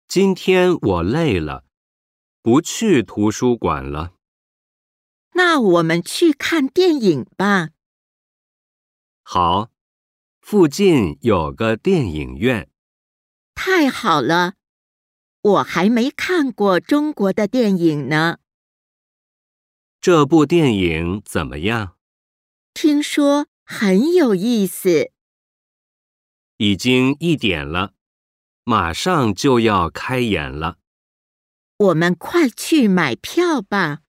今天我累了，不去图书馆了。 那我们去看电影吧。 好，附近有个电影院。 太好了，我还没看过中国的电影呢。 这部电影怎么样？ 听说很有意思。 已经1点了，马上就要开演了。 我们快去买票吧。